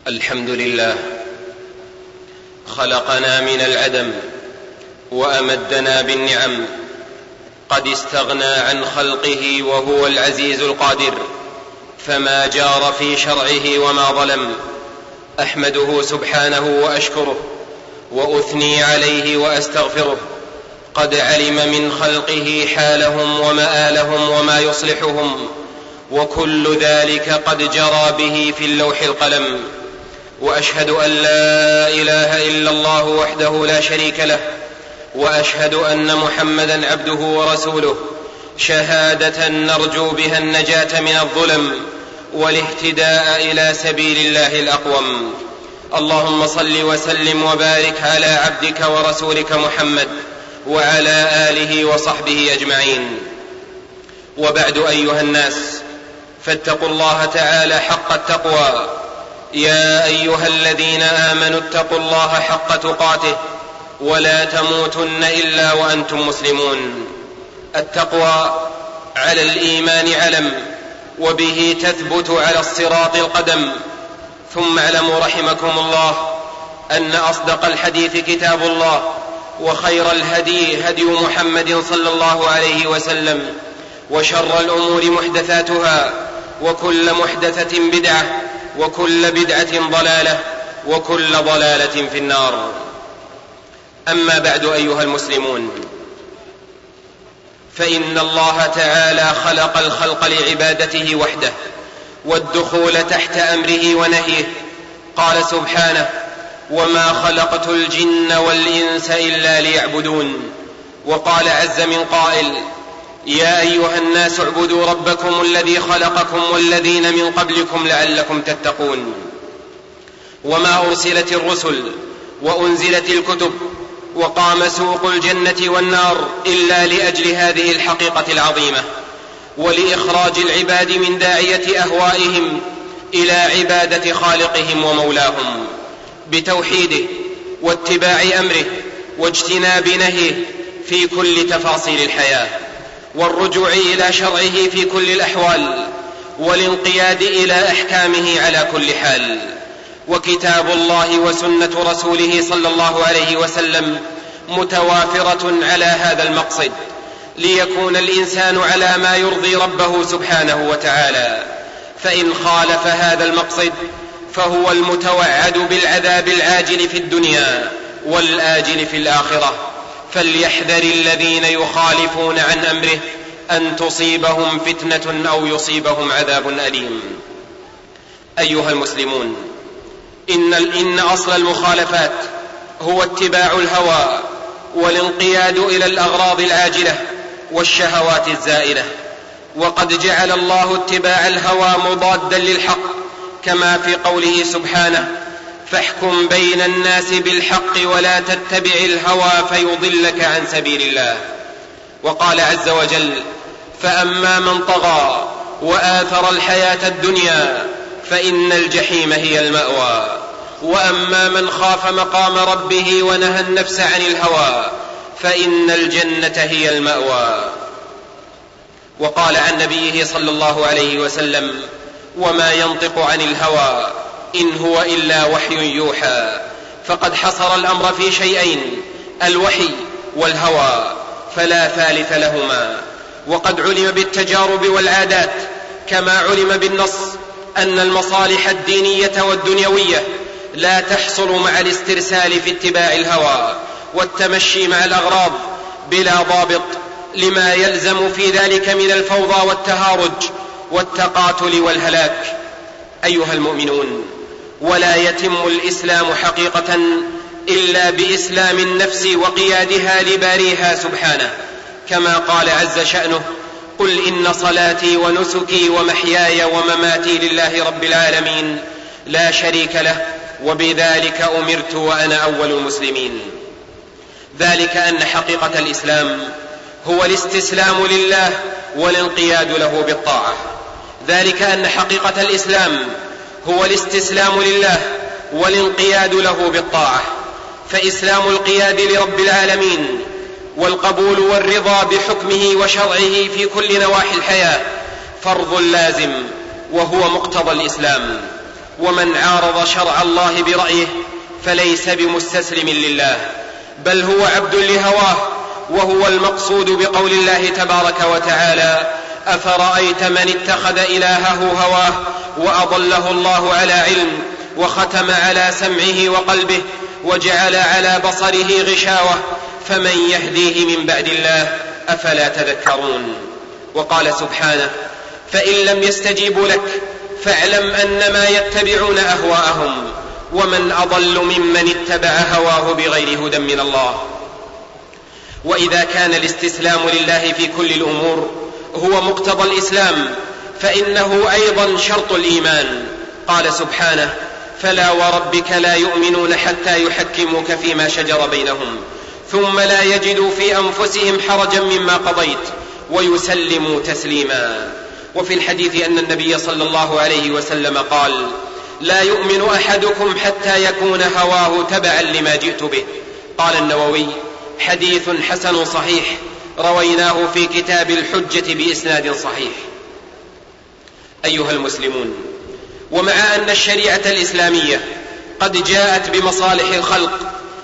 الحمد لله خلقنا من العدم وأمدنا بالنعم، قد استغنى عن خلقه وهو العزيز القادر، فما جار في شرعه وما ظلم. أحمده سبحانه وأشكره وأثني عليه وأستغفره، قد علم من خلقه حالهم ومآلهم وما يصلحهم، وكل ذلك قد جرى به في اللوح القلم. وأشهد أن لا إله إلا الله وحده لا شريك له، وأشهد أن محمدا عبده ورسوله، شهادة نرجو بها النجاة من الظلم والاهتداء إلى سبيل الله الأقوم. اللهم صل وسلم وبارك على عبدك ورسولك محمد وعلى آله وصحبه أجمعين. وبعد، أيها الناس، فاتقوا الله تعالى حق التقوى. يا أيها الذين آمنوا اتقوا الله حق تقاته ولا تموتن إلا وأنتم مسلمون. التقوى على الإيمان علم، وبه تثبت على الصراط القدم. ثم اعلموا رحمكم الله أن أصدق الحديث كتاب الله، وخير الهدي هدي محمد صلى الله عليه وسلم، وشر الأمور محدثاتها، وكل محدثة بدعة، وكل بدعة ضلالة، وكل ضلالة في النار. أما بعد، أيها المسلمون، فإن الله تعالى خلق الخلق لعبادته وحده والدخول تحت أمره ونهيه. قال سبحانه: وما خلقت الجن والإنس إلا ليعبدون. وقال عز من قائل: يا أيها الناس اعبدوا ربكم الذي خلقكم والذين من قبلكم لعلكم تتقون. وما أرسلت الرسل وأنزلت الكتب وقام سوق الجنة والنار إلا لأجل هذه الحقيقة العظيمة، ولإخراج العباد من داعية أهوائهم إلى عبادة خالقهم ومولاهم بتوحيده واتباع أمره واجتناب نهيه في كل تفاصيل الحياة، والرجوع إلى شرعه في كل الأحوال، والانقياد إلى أحكامه على كل حال. وكتاب الله وسنة رسوله صلى الله عليه وسلم متوافرة على هذا المقصد، ليكون الإنسان على ما يرضي ربه سبحانه وتعالى. فإن خالف هذا المقصد فهو المتوعد بالعذاب العاجل في الدنيا والآجل في الآخرة. فليحذر الذين يخالفون عن أمره أن تصيبهم فتنة أو يصيبهم عذاب أليم. أيها المسلمون، إن أصل المخالفات هو اتباع الهوى والانقياد إلى الأغراض العاجلة والشهوات الزائلة. وقد جعل الله اتباع الهوى مضادا للحق، كما في قوله سبحانه: فاحكم بين الناس بالحق ولا تتبع الهوى فيضلك عن سبيل الله. وقال عز وجل: فأما من طغى وآثر الحياة الدنيا فإن الجحيم هي المأوى، وأما من خاف مقام ربه ونهى النفس عن الهوى فإن الجنة هي المأوى. وقال عن نبيه صلى الله عليه وسلم: وما ينطق عن الهوى إن هو إلا وحي يوحى. فقد حصر الأمر في شيئين: الوحي والهوى، فلا ثالث لهما. وقد علم بالتجارب والعادات، كما علم بالنص، أن المصالح الدينية والدنيوية لا تحصل مع الاسترسال في اتباع الهوى والتمشي مع الأغراض بلا ضابط، لما يلزم في ذلك من الفوضى والتهارج والتقاتل والهلاك. أيها المؤمنون، ولا يتم الإسلام حقيقة إلا بإسلام النفس وقيادها لباريها سبحانه، كما قال عز شأنه: قل إن صلاتي ونسكي ومحياي ومماتي لله رب العالمين لا شريك له وبذلك أمرت وأنا أول المسلمين. ذلك أن حقيقة الإسلام هو الاستسلام لله والانقياد له بالطاعة. ذلك أن حقيقة الإسلام هو الاستسلام لله والانقياد له بالطاعة. فإسلام القياد لرب العالمين والقبول والرضا بحكمه وشرعه في كل نواحي الحياة فرض لازم، وهو مقتضى الإسلام. ومن عارض شرع الله برأيه فليس بمستسلم لله، بل هو عبد لهواه، وهو المقصود بقول الله تبارك وتعالى: أفرأيت من اتخذ إلهه هواه وأضله الله على علم وختم على سمعه وقلبه وجعل على بصره غشاوة فمن يهديه من بعد الله أفلا تذكرون. وقال سبحانه: فإن لم يستجيبوا لك فاعلم أنما يتبعون أهواءهم ومن أضل ممن اتبع هواه بغير هدى من الله. وإذا كان الاستسلام لله في كل الأمور هو مقتضى الإسلام فإنه أيضا شرط الإيمان. قال سبحانه: فلا وربك لا يؤمنون حتى يحكموك فيما شجر بينهم ثم لا يجدوا في أنفسهم حرجا مما قضيت ويسلموا تسليما. وفي الحديث أن النبي صلى الله عليه وسلم قال: لا يؤمن أحدكم حتى يكون هواه تبعا لما جئت به. قال النووي: حديث حسن صحيح رويناه في كتاب الحجة بإسناد صحيح. أيها المسلمون، ومع أن الشريعة الإسلامية قد جاءت بمصالح الخلق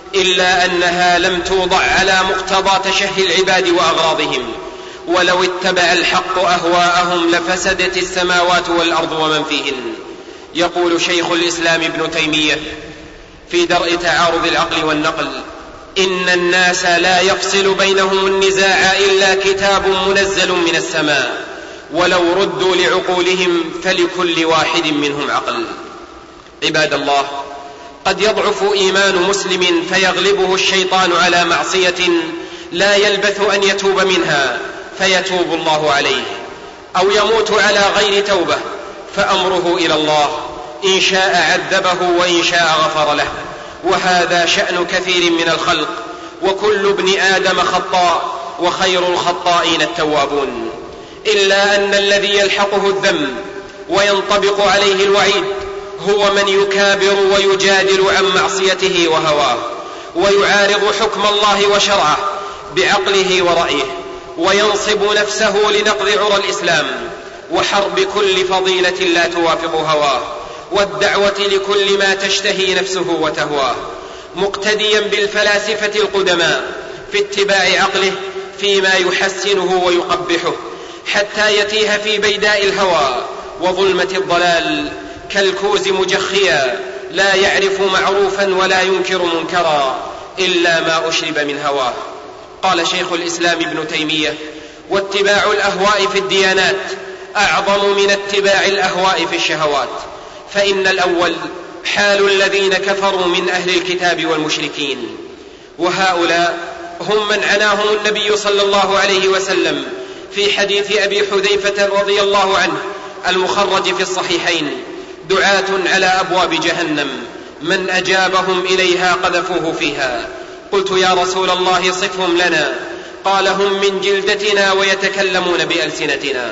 إلا أنها لم توضع على مقتضى تشهي العباد وأغراضهم، ولو اتبع الحق أهواءهم لفسدت السماوات والأرض ومن فيهن. يقول شيخ الإسلام ابن تيمية في درء تعارض العقل والنقل: إن الناس لا يفصل بينهم النزاع إلا كتاب منزل من السماء، ولو ردوا لعقولهم فلكل واحد منهم عقل. عباد الله، قد يضعف إيمان مسلم فيغلبه الشيطان على معصية لا يلبث أن يتوب منها فيتوب الله عليه، أو يموت على غير توبة فأمره إلى الله، إن شاء عذبه وإن شاء غفر له. وهذا شأن كثير من الخلق، وكل ابن آدم خطاء وخير الخطائين التوابون، إلا أن الذي يلحقه الذنب وينطبق عليه الوعيد هو من يكابر ويجادل عن معصيته وهواه، ويعارض حكم الله وشرعه بعقله ورأيه، وينصب نفسه لنقض عرى الإسلام وحرب كل فضيلة لا توافق هواه، والدعوة لكل ما تشتهي نفسه وتهواه، مقتديا بالفلاسفة القدماء في اتباع عقله فيما يحسنه ويقبحه، حتى يتيه في بيداء الهوى وظلمة الضلال كالكوز مجخيا لا يعرف معروفا ولا ينكر منكرا إلا ما أشرب من هواه. قال شيخ الإسلام ابن تيمية: واتباع الأهواء في الديانات أعظم من اتباع الأهواء في الشهوات، فإن الأول حال الذين كفروا من أهل الكتاب والمشركين، وهؤلاء هم من عناهم النبي صلى الله عليه وسلم في حديث أبي حذيفة رضي الله عنه المخرج في الصحيحين: دعاة على أبواب جهنم من أجابهم إليها قذفوه فيها. قلت: يا رسول الله صفهم لنا. قال: هم من جلدتنا ويتكلمون بألسنتنا.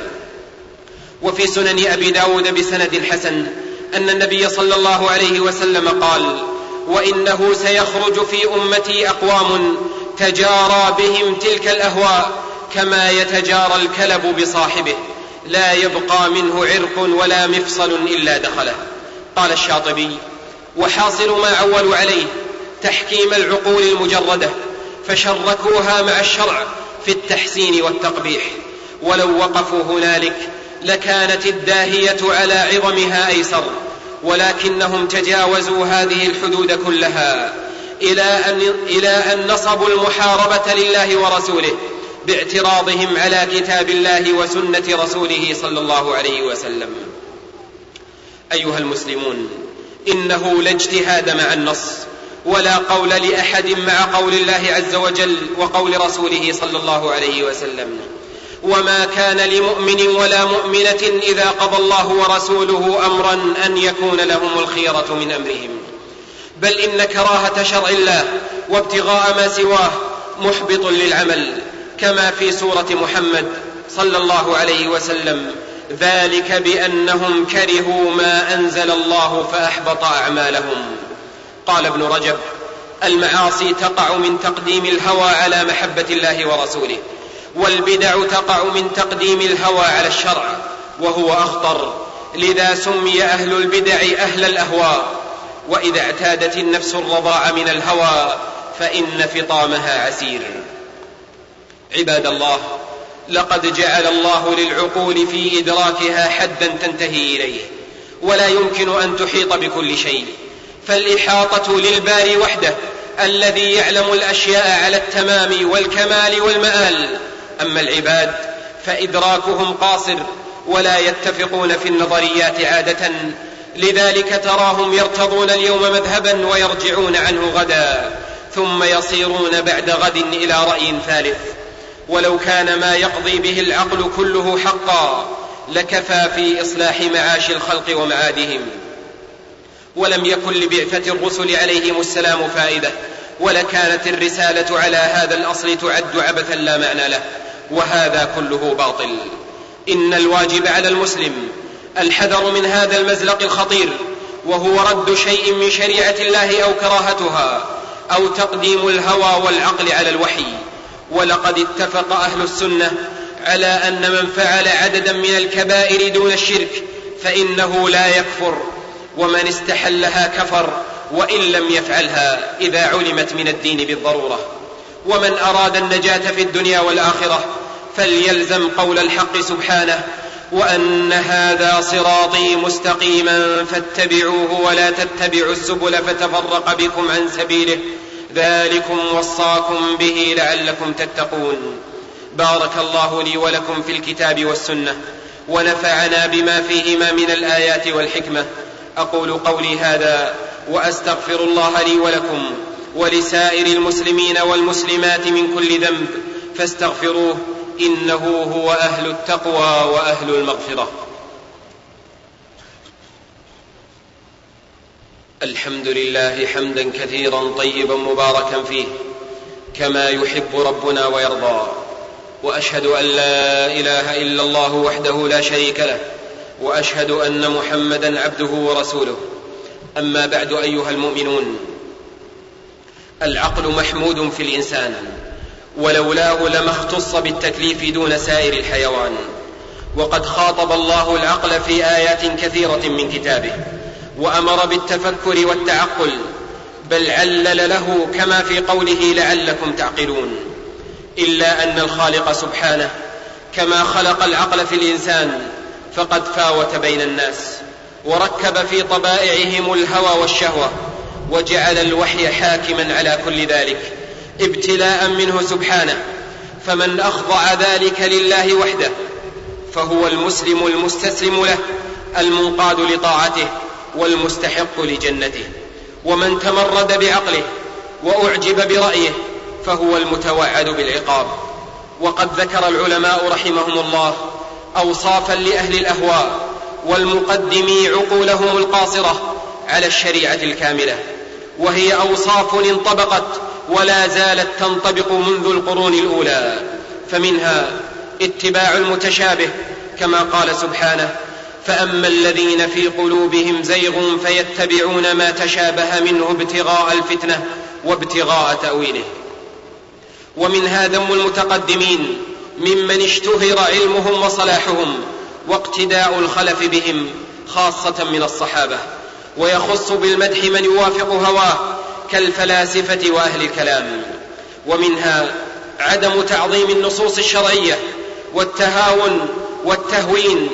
وفي سنن أبي داود بسند حسن أن النبي صلى الله عليه وسلم قال: وإنه سيخرج في أمتي أقوام تجارى بهم تلك الأهواء كما يتجارى الكلب بصاحبه، لا يبقى منه عرق ولا مفصل إلا دخله. قال الشاطبي: وحاصل ما عولوا عليه تحكيم العقول المجردة، فشركوها مع الشرع في التحسين والتقبيح، ولو وقفوا هنالك لكانت الداهية على عظمها أيسر، ولكنهم تجاوزوا هذه الحدود كلها إلى أن نصبوا المحاربة لله ورسوله باعتراضهم على كتاب الله وسنة رسوله صلى الله عليه وسلم. أيها المسلمون، إنه لا اجتهاد مع النص ولا قول لأحد مع قول الله عز وجل وقول رسوله صلى الله عليه وسلم. وما كان لمؤمن ولا مؤمنة إذا قضى الله ورسوله أمرا أن يكون لهم الخيرة من أمرهم، بل إن كراهة شرع الله وابتغاء ما سواه محبط للعمل، كما في سورة محمد صلى الله عليه وسلم: ذلك بأنهم كرهوا ما أنزل الله فأحبط أعمالهم. قال ابن رجب: المعاصي تقع من تقديم الهوى على محبة الله ورسوله، والبدع تقع من تقديم الهوى على الشرع، وهو أخطر، لذا سمي أهل البدع أهل الأهواء. وإذا اعتادت النفس الرضاع من الهوى فإن فطامها عسير. عباد الله، لقد جعل الله للعقول في إدراكها حدا تنتهي إليه، ولا يمكن أن تحيط بكل شيء، فالإحاطة للباري وحده الذي يعلم الأشياء على التمام والكمال والمآل. أما العباد فإدراكهم قاصر ولا يتفقون في النظريات عادة، لذلك تراهم يرتضون اليوم مذهبا ويرجعون عنه غدا، ثم يصيرون بعد غد إلى رأي ثالث. ولو كان ما يقضي به العقل كله حقا لكفى في إصلاح معاش الخلق ومعادهم، ولم يكن لبعثة الرسل عليهم السلام فائدة، ولكانت الرسالة على هذا الأصل تعد عبثا لا معنى له، وهذا كله باطل. إن الواجب على المسلم الحذر من هذا المزلق الخطير، وهو رد شيء من شريعة الله أو كراهتها، أو تقديم الهوى والعقل على الوحي. ولقد اتفق أهل السنة على أن من فعل عددا من الكبائر دون الشرك فإنه لا يكفر، ومن استحلها كفر وإن لم يفعلها إذا علمت من الدين بالضرورة. ومن أراد النجاة في الدنيا والآخرة فليلزم قول الحق سبحانه: وأن هذا صراطي مستقيما فاتبعوه ولا تتبعوا السبل فتفرق بكم عن سبيله ذلكم وصاكم به لعلكم تتقون. بارك الله لي ولكم في الكتاب والسنة، ونفعنا بما فيهما من الآيات والحكمة. أقول قولي هذا وأستغفر الله لي ولكم ولسائر المسلمين والمسلمات من كل ذنب، فاستغفروه إنه هو أهل التقوى وأهل المغفرة. الحمد لله حمدا كثيرا طيبا مباركا فيه كما يحب ربنا ويرضى، وأشهد أن لا إله إلا الله وحده لا شريك له، وأشهد أن محمدا عبده ورسوله. أما بعد أيها المؤمنون، العقل محمود في الإنسان، ولولاه لما اختص بالتكليف دون سائر الحيوان. وقد خاطب الله العقل في آيات كثيرة من كتابه، وأمر بالتفكر والتعقل، بل علل له كما في قوله: لعلكم تعقلون. إلا أن الخالق سبحانه كما خلق العقل في الإنسان فقد فاوت بين الناس، وركب في طبائعهم الهوى والشهوة، وجعل الوحي حاكما على كل ذلك ابتلاء منه سبحانه. فمن أخضع ذلك لله وحده فهو المسلم المستسلم له المنقاد لطاعته والمستحق لجنته، ومن تمرد بعقله وأعجب برأيه فهو المتوعد بالعقاب. وقد ذكر العلماء رحمهم الله أوصافا لأهل الأهواء والمقدمي عقولهم القاصرة على الشريعة الكاملة، وهي أوصاف انطبقت ولا زالت تنطبق منذ القرون الأولى. فمنها اتباع المتشابه كما قال سبحانه: فأما الذين في قلوبهم زيغ فيتبعون ما تشابه منه ابتغاء الفتنة وابتغاء تأويله. ومنها ذم المتقدمين ممن اشتهر علمهم وصلاحهم واقتداء الخلف بهم خاصة من الصحابة، ويخص بالمدح من يوافق هواه كالفلاسفة وأهل الكلام. ومنها عدم تعظيم النصوص الشرعية والتهاون والتهوين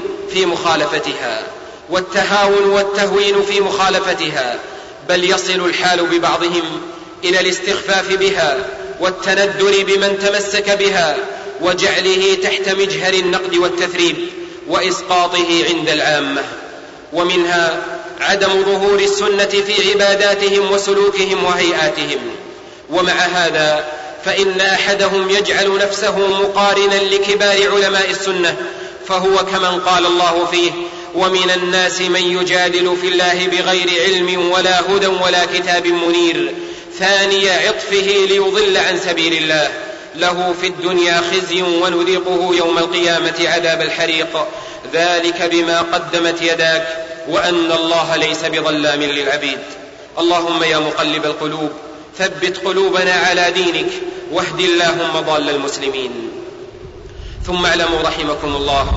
في مخالفتها، بل يصل الحال ببعضهم إلى الاستخفاف بها والتندر بمن تمسك بها، وجعله تحت مجهر النقد والتثريب وإسقاطه عند العامة. ومنها عدم ظهور السنة في عباداتهم وسلوكهم وهيئاتهم. ومع هذا فإن أحدهم يجعل نفسه مقارنا لكبار علماء السنة، فهو كمن قال الله فيه: ومن الناس من يجادل في الله بغير علم ولا هدى ولا كتاب منير، ثاني عطفه ليضل عن سبيل الله، له في الدنيا خزي ونذيقه يوم القيامة عذاب الحريق، ذلك بما قدمت يداك وأن الله ليس بظلام للعبيد. اللهم يا مقلب القلوب ثبت قلوبنا على دينك، واهد اللهم ضال المسلمين. ثم اعلموا رحمكم الله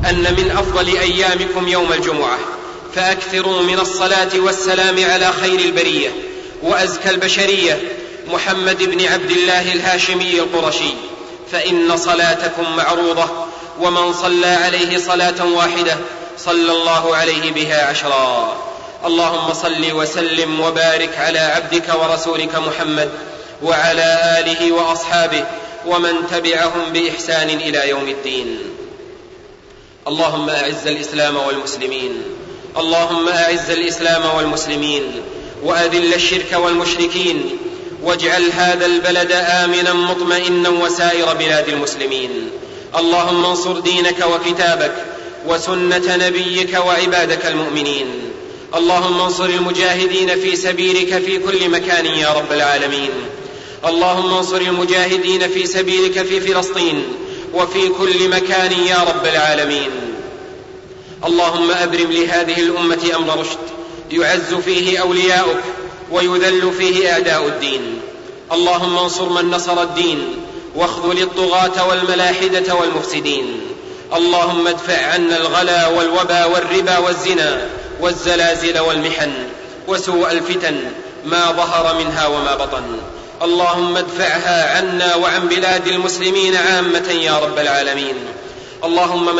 أن من أفضل أيامكم يوم الجمعة، فأكثروا من الصلاة والسلام على خير البرية وأزكى البشرية محمد بن عبد الله الهاشمي القرشي، فإن صلاتكم معروضة، ومن صلى عليه صلاة واحدة صلى الله عليه بها 10. اللهم صل وسلم وبارك على عبدك ورسولك محمد وعلى آله وأصحابه ومن تبعهم بإحسان إلى يوم الدين. اللهم أعز الإسلام والمسلمين، اللهم أعز الإسلام والمسلمين، وأذل الشرك والمشركين، واجعل هذا البلد آمنا مطمئنا وسائر بلاد المسلمين. اللهم انصر دينك وكتابك وسنة نبيك وعبادك المؤمنين. اللهم انصر المجاهدين في سبيلك في كل مكان يا رب العالمين. اللهم انصر المجاهدين في سبيلك في فلسطين وفي كل مكان يا رب العالمين. اللهم أبرم لهذه الأمة أمر رشد يعز فيه أولياؤك ويذل فيه أعداء الدين. اللهم انصر من نصر الدين واخذل الطغاة والملاحدة والمفسدين. اللهم ادفع عنا الغلا والوبا والربا والزنا والزلازل والمحن وسوء الفتن ما ظهر منها وما بطن. اللهم ادفعها عنا وعن بلاد المسلمين عامة يا رب العالمين. اللهم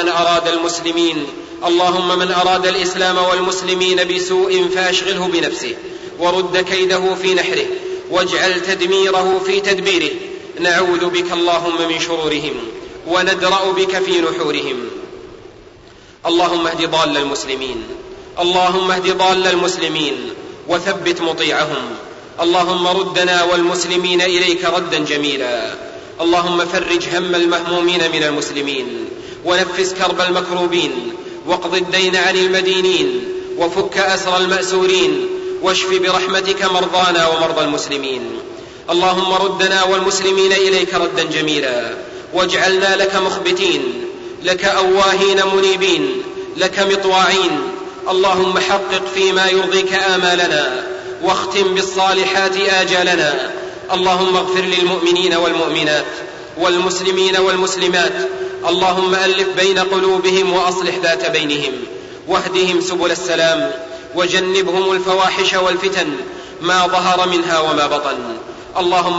من أراد الإسلام والمسلمين بسوء فأشغله بنفسه ورد كيده في نحره واجعل تدميره في تدبيره. نعوذ بك اللهم من شرورهم وندرأ بك في نحورهم. اللهم اهد ضال المسلمين وثبت مطيعهم. اللهم ردنا والمسلمين إليك ردا جميلا. اللهم فرج هم المهمومين من المسلمين ونفس كرب المكروبين واقض الدين عن المدينين وفك أسر المأسورين واشف برحمتك مرضانا ومرضى المسلمين. اللهم ردنا والمسلمين إليك ردا جميلا واجعلنا لك مخبتين، لك أواهين منيبين، لك مطواعين. اللهم حقق فيما يرضيك آمالنا واختم بالصالحات آجالنا. اللهم اغفر للمؤمنين والمؤمنات والمسلمين والمسلمات. اللهم ألف بين قلوبهم وأصلح ذات بينهم واهدهم سبل السلام وجنبهم الفواحش والفتن ما ظهر منها وما بطن. اللهم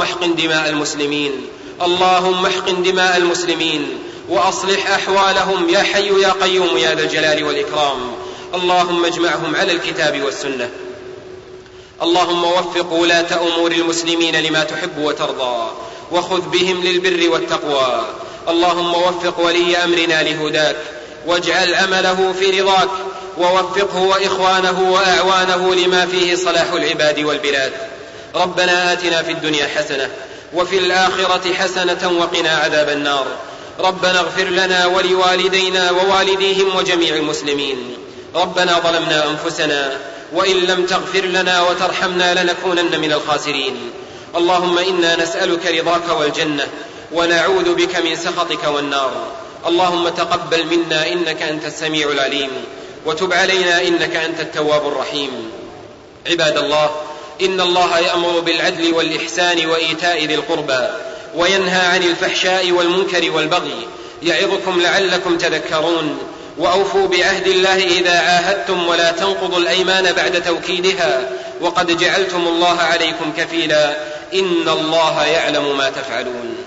احقن دماء المسلمين وأصلح أحوالهم يا حي يا قيوم يا ذا الجلال والإكرام. اللهم اجمعهم على الكتاب والسنة. اللهم وفق ولاة أمور المسلمين لما تحب وترضى وخذ بهم للبر والتقوى. اللهم وفق ولي أمرنا لهداك واجعل عمله في رضاك، ووفقه وإخوانه وأعوانه لما فيه صلاح العباد والبلاد. ربنا آتنا في الدنيا حسنة وفي الآخرة حسنة وقنا عذاب النار. ربنا اغفر لنا ولوالدينا ووالديهم وجميع المسلمين. ربنا ظلمنا أنفسنا وإن لم تغفر لنا وترحمنا لنكونن من الخاسرين. اللهم إنا نسألك رضاك والجنة ونعوذ بك من سخطك والنار. اللهم تقبل منا إنك أنت السميع العليم وتب علينا إنك أنت التواب الرحيم. عباد الله، إن الله يأمر بالعدل والإحسان وإيتاء ذي القربى وينهى عن الفحشاء والمنكر والبغي يعظكم لعلكم تذكرون. وأوفوا بعهد الله إذا عاهدتم ولا تنقضوا الأيمان بعد توكيدها وقد جعلتم الله عليكم كفيلا إن الله يعلم ما تفعلون.